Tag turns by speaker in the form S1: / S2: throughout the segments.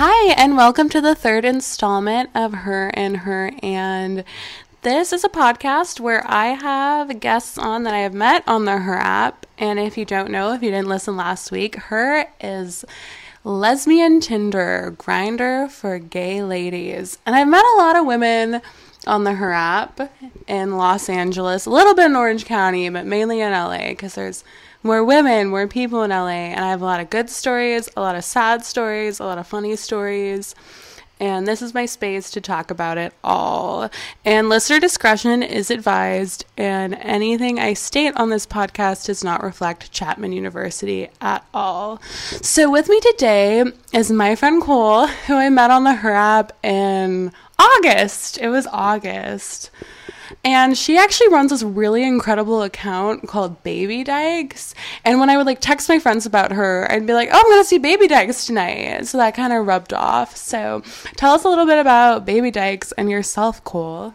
S1: Hi, and welcome to the third installment of Her and Her. And this is a podcast where I have guests on that I have met on the Her app. And if you don't know, if you didn't listen last week, Her is lesbian Tinder, Grindr for gay ladies. And I've met a lot of women on the Her app in Los Angeles, a little bit in Orange County, but mainly in LA because there's more women, more people in LA, and I have a lot of good stories, a lot of sad stories, a lot of funny stories, and this is my space to talk about it all. And listener discretion is advised, and anything I state on this podcast does not reflect Chapman University at all. So with me today is my friend Cole, who I met on the Her app in August. It was August. And she actually runs this really incredible account called Baby Dykes. And when I would text my friends about her, I'd be like, oh, I'm going to see Baby Dykes tonight. So that kind of rubbed off. So tell us a little bit about Baby Dykes and yourself, Cole.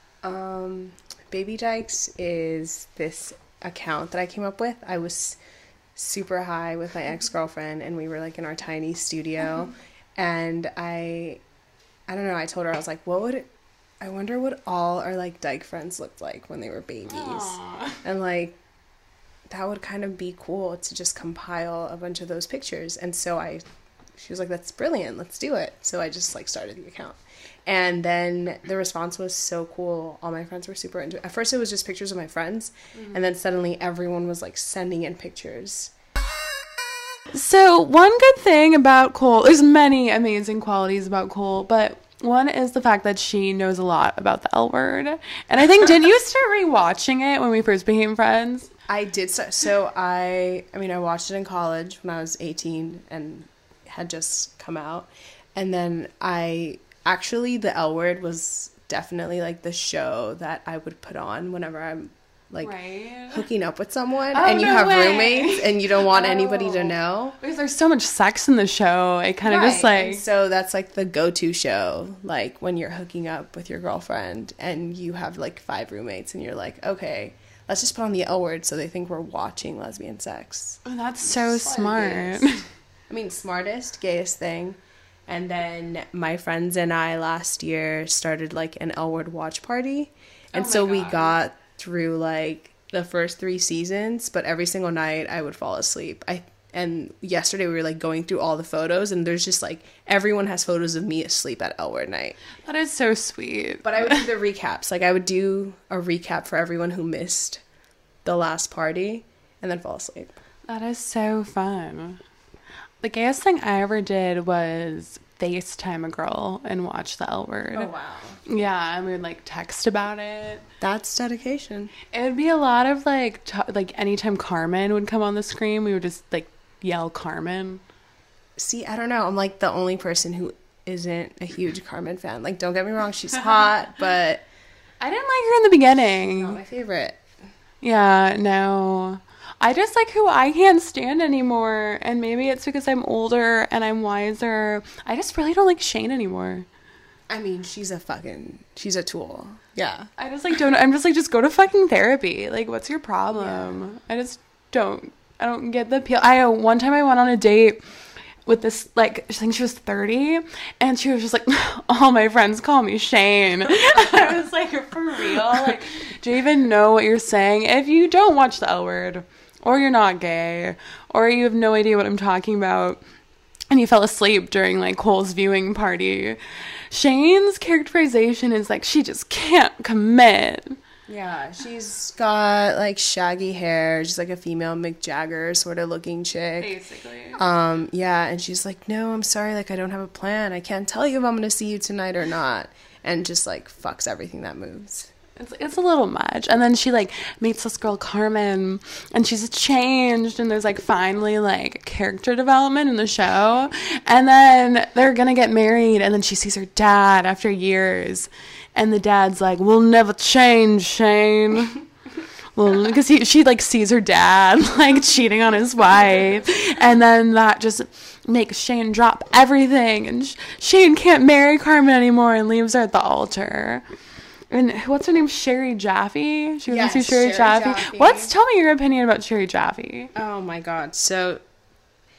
S2: Baby Dykes is this account that I came up with. I was super high with my ex-girlfriend, and we were in our tiny studio. And I don't know, I told her, I was like, I wonder what all our dyke friends looked like when they were babies.
S1: Aww.
S2: And that would kind of be cool to just compile a bunch of those pictures. And so she was like, that's brilliant, let's do it. So I just started the account. And then the response was so cool. All my friends were super into it. At first it was just pictures of my friends, and then suddenly everyone was sending in pictures.
S1: So one good thing about Cole, there's many amazing qualities about Cole, but one is the fact that she knows a lot about the L Word. And I think, didn't you start rewatching it when we first became friends?
S2: I did. So I watched it in college when I was 18 and had just come out. And then the L Word was definitely the show that I would put on whenever I'm
S1: right.
S2: hooking up with someone and you have roommates and you don't want anybody to know.
S1: Because there's so much sex in the show. It kind of just
S2: And so that's the go-to show, when you're hooking up with your girlfriend and you have 5 roommates and you're okay, let's just put on the L Word so they think we're watching lesbian sex.
S1: Oh, that's so smart.
S2: Smartest, gayest thing. And then my friends and I last year started an L Word watch party. And we got through the first 3 seasons, but every single night I would fall asleep. And yesterday we were going through all the photos, and there's just everyone has photos of me asleep at L Word night.
S1: That is so sweet.
S2: But I would do the recaps. I would do a recap for everyone who missed the last party and then fall asleep.
S1: That is so fun. The gayest thing I ever did was FaceTime a girl and watch the L Word.
S2: Oh, wow.
S1: Yeah, and we would text about it.
S2: That's dedication.
S1: It would be a lot of anytime Carmen would come on the screen, we would just yell Carmen.
S2: See, I don't know. I'm the only person who isn't a huge Carmen fan. Don't get me wrong, she's hot, but
S1: I didn't like her in the beginning.
S2: Not my favorite.
S1: Yeah, no. I just who I can't stand anymore, and maybe it's because I'm older and I'm wiser. I just really don't like Shane anymore.
S2: She's a tool. Yeah.
S1: I just just go to fucking therapy. What's your problem? Yeah. I don't get the appeal. One time I went on a date with this, I think she was 30, and she was just all my friends call me Shane. I was for real? Do you even know what you're saying? If you don't watch the L Word, or you're not gay, or you have no idea what I'm talking about, and you fell asleep during Cole's viewing party, Shane's characterization is she just can't commit.
S2: Yeah, she's got shaggy hair. She's a female Mick Jagger sort of looking chick.
S1: Basically.
S2: Yeah, and she's no, I'm sorry, I don't have a plan. I can't tell you if I'm going to see you tonight or not. And just fucks everything that moves.
S1: It's a little much. And then she meets this girl Carmen, and she's changed, and there's finally character development in the show. And then they're gonna get married, and then she sees her dad after years, and the dad's we'll never change, Shane. Well, because she sees her dad cheating on his wife, and then that just makes Shane drop everything, and Shane can't marry Carmen anymore and leaves her at the altar. And what's her name? Sherry Jaffe? She was into Sherry Jaffe. Tell me your opinion about Sherry Jaffe.
S2: Oh my god. So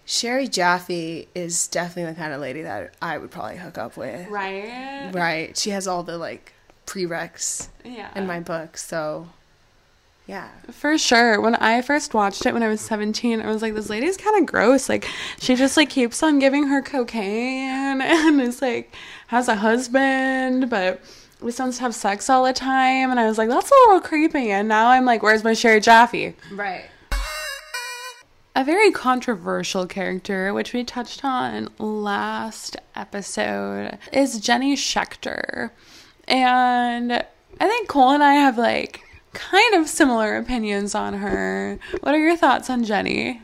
S2: Sherry Jaffe is definitely the kind of lady that I would probably hook up with.
S1: Right?
S2: Right. She has all the, like, prereqs in my book, so... Yeah.
S1: For sure. When I first watched it when I was 17, I was like, this lady's kind of gross. Like, she just, like, keeps on giving her cocaine and is, like, has a husband, but just wants to have sex all the time. And I was like, that's a little creepy. And now I'm like, where's my Sherry Jaffe?
S2: Right.
S1: A very controversial character, which we touched on last episode, is Jenny Schechter. And I think Cole and I have, like, kind of similar opinions on her. What are your thoughts on Jenny?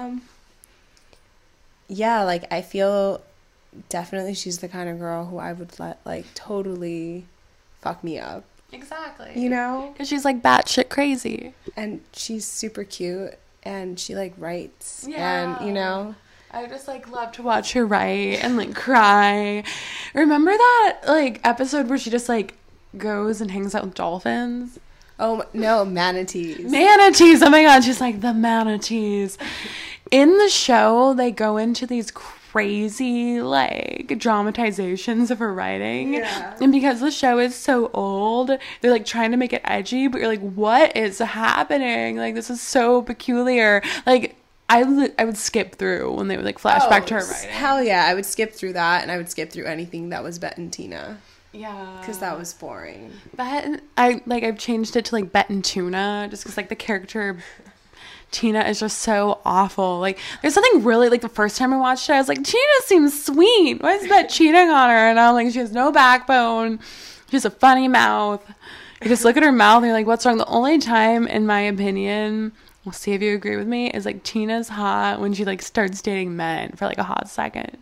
S2: Yeah, like, I feel definitely she's the kind of girl who I would let, like, totally fuck me up.
S1: Exactly.
S2: You know?
S1: Because she's, like, batshit crazy.
S2: And she's super cute, and she, like, writes.
S1: Yeah.
S2: And, you know?
S1: I just, like, love to watch her write and, like, cry. Remember that, like, episode where she just, like, goes and hangs out with dolphins?
S2: Oh, no, manatees.
S1: Manatees! Oh my god, she's like, the manatees. In the show, they go into these crazy, like, dramatizations of her writing.
S2: Yeah.
S1: And because the show is so old, they're, like, trying to make it edgy, but you're like, what is happening? Like, this is so peculiar. Like, I would skip through when they would, like, flash back to her writing.
S2: Hell yeah, I would skip through that, and I would skip through anything that was Bet and Tina.
S1: Yeah.
S2: Because that was boring.
S1: But I've changed it to, like, Bet and Tuna, just because, like, the character Tina is just so awful. Like, there's something really, like, the first time I watched it, I was like, Tina seems sweet. Why is Bet cheating on her? And I'm like, she has no backbone. She has a funny mouth. You just look at her mouth and you're like, what's wrong? The only time, in my opinion, we'll see if you agree with me, is, like, Tina's hot when she, like, starts dating men for, like, a hot second.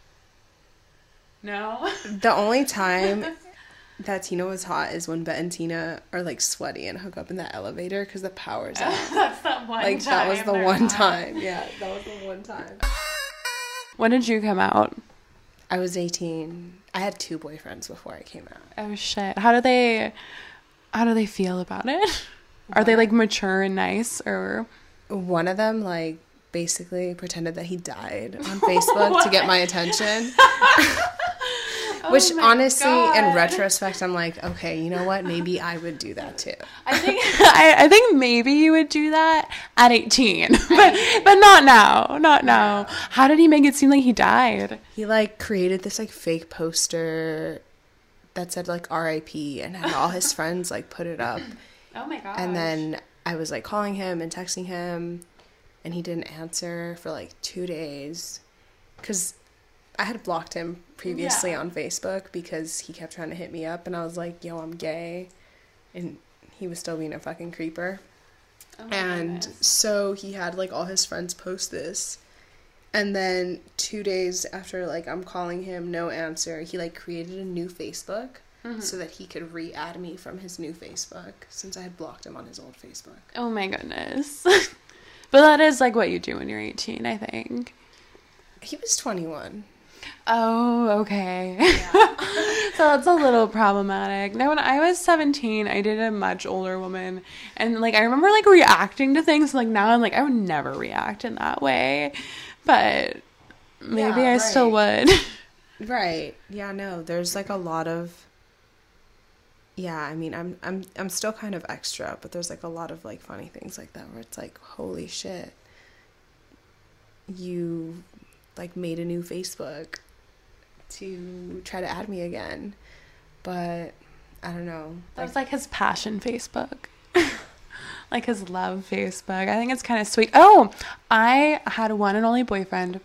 S1: No?
S2: The only time that Tina was hot is when Bet and Tina are, like, sweaty and hook up in that elevator because the power's out.
S1: That's that one
S2: like,
S1: time.
S2: that was the one time. Yeah, that was the one time.
S1: When did you come out?
S2: I was 18. I had 2 boyfriends before I came out.
S1: Oh, shit. How do they feel about it? Are they, like, mature and nice, or?
S2: One of them, like, basically pretended that he died on Facebook to get my attention. Which, honestly, in retrospect, I'm like, okay, you know what? Maybe I would do that, too.
S1: I think maybe you would do that at 18. But not now. Not now. Yeah. How did he make it seem like he died?
S2: He, like, created this, like, fake poster that said, like, R.I.P. and had all his friends, like, put it up.
S1: Oh, my gosh.
S2: And then I was, like, calling him and texting him, and he didn't answer for, like, 2 days. Because I had blocked him previously on Facebook because he kept trying to hit me up, and I was like, yo, I'm gay. And he was still being a fucking creeper. Oh, and goodness. So he had, like, all his friends post this. And then 2 days after, like, I'm calling him, no answer, he, like, created a new Facebook so that he could re-add me from his new Facebook since I had blocked him on his old Facebook.
S1: Oh, my goodness. But that is, like, what you do when you're 18, I think.
S2: He was 21.
S1: Oh, okay. Yeah. So that's a little problematic. Now, when I was 17, I dated a much older woman. And, like, I remember, like, reacting to things. Like, now I'm like, I would never react in that way. But maybe I still would.
S2: Right. Yeah, no, there's, like, a lot of... Yeah, I mean, I'm still kind of extra, but there's, like, a lot of, like, funny things like that where it's like, holy shit. You, like, made a new Facebook to try to add me again. But I don't know.
S1: That was, like, his passion Facebook. Like, his love Facebook. I think it's kind of sweet. Oh, I had a one and only boyfriend.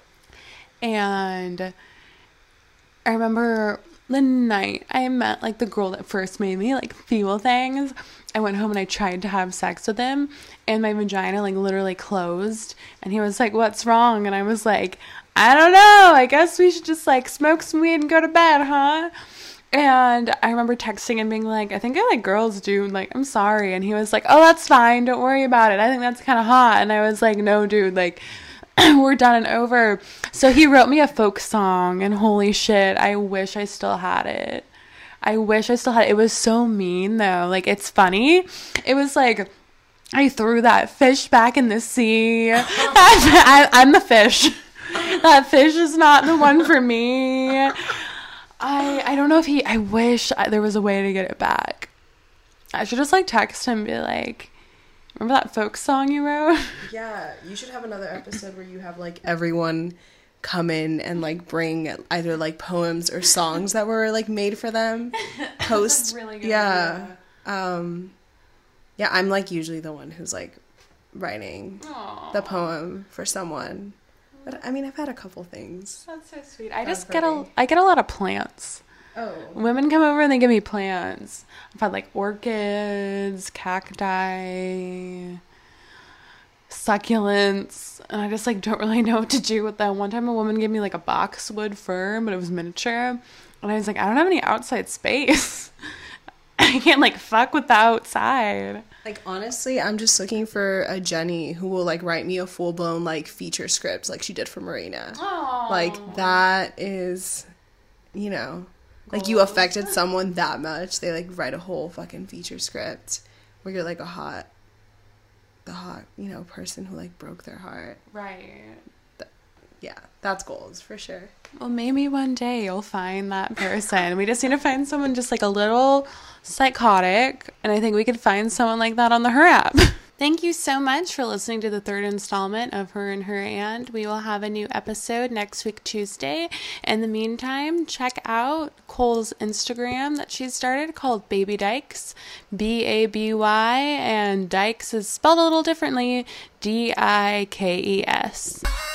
S1: And I remember the night I met, like, the girl that first made me, like, feel things. I went home and I tried to have sex with him, and my vagina, like, literally closed. And he was like, what's wrong? And I was like, I don't know. I guess we should just, like, smoke some weed and go to bed, huh? And I remember texting and being like, I think I like girls, dude. Like, I'm sorry. And he was like, oh, that's fine. Don't worry about it. I think that's kind of hot. And I was like, no, dude. Like, we're done and over. So he wrote me a folk song, and holy shit, I wish I still had it. I wish I still had it. It was so mean, though. Like, it's funny. It was like, I threw that fish back in the sea. I'm the fish. That fish is not the one for me. I don't know if I wish there was a way to get it back. I should just like text him and be like, remember that folk song you wrote?
S2: Yeah, you should have another episode where you have like everyone come in and like bring either like poems or songs that were like made for them. Post.
S1: Really good
S2: yeah. Yeah, I'm like usually the one who's like writing the poem for someone. But I mean, I've had a couple things.
S1: That's so sweet. I get a lot of plants.
S2: Oh.
S1: Women come over and they give me plants. I've had like orchids, cacti, succulents, and I just like don't really know what to do with them. One time a woman gave me like a boxwood fern, but it was miniature, and I was like, I don't have any outside space. I can't like fuck with the outside.
S2: Like honestly, I'm just looking for a Jenny who will like write me a full blown like feature script like she did for Marina.
S1: Aww.
S2: Like that is, you know, like you affected someone that much. They like write a whole fucking feature script where you're like the hot, you know, person who like broke their heart.
S1: Right.
S2: Yeah, that's goals for sure.
S1: Well, maybe one day you'll find that person. We just need to find someone just like a little psychotic, and I think we could find someone like that on the Her app. Thank you so much for listening to the third installment of Her and Her And. We will have a new episode next week, Tuesday. In the meantime, check out Cole's Instagram that she started called Baby Dykes, Baby, and Dykes is spelled a little differently, Dikes.